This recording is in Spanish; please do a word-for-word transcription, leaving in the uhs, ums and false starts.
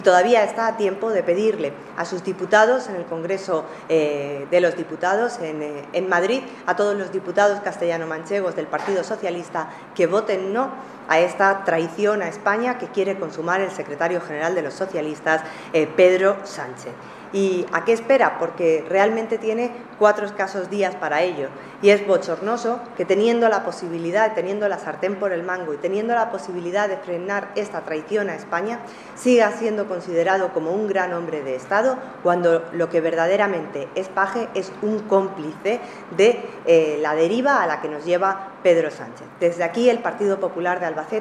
Todavía está a tiempo de pedirle a sus diputados en el Congreso eh, de los Diputados en, eh, en Madrid, a todos los diputados castellano-manchegos del Partido Socialista, que voten no a esta traición a España que quiere consumar el secretario general de los socialistas, eh, Pedro Sánchez. ¿Y a qué espera? Porque realmente tiene cuatro escasos días para ello. Y es bochornoso que teniendo la posibilidad, teniendo la sartén por el mango y teniendo la posibilidad de frenar esta traición a España, siga siendo considerado como un gran hombre de Estado, cuando lo que verdaderamente es paje es un cómplice de eh, la deriva a la que nos lleva Pedro Sánchez. Desde aquí, el Partido Popular de Albacete